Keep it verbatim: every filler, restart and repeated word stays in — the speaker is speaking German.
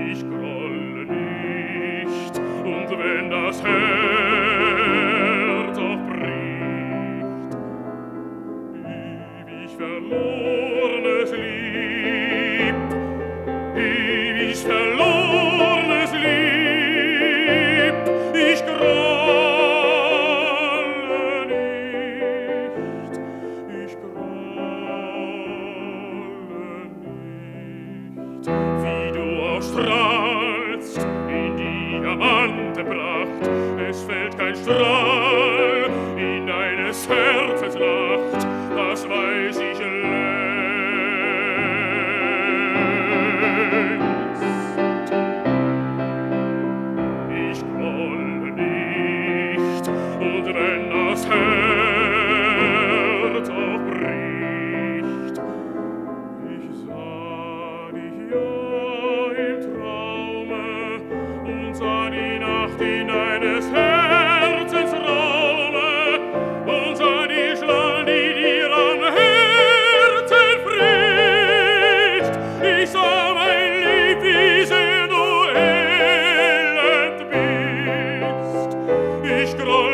Ich grolle nicht, und wenn das Herz auch bricht, ewig verlornes Lieb, ewig verlornes Lieb, ich grolle nicht, ich grolle nicht, wie du auch strahlst in diamante Pracht, es fällt kein Strahl in deines Herzens Nacht, das weiß ich längst. Ich grolle nicht, und wenn das Herz auch bricht, ich sah dich ja im Traume und sah die Nacht in deines Herzens Raume und sah die Schlange, die dir am Herzen fricht. Ich sah, mein Lieb, wie sehr du elend bist. Ich groll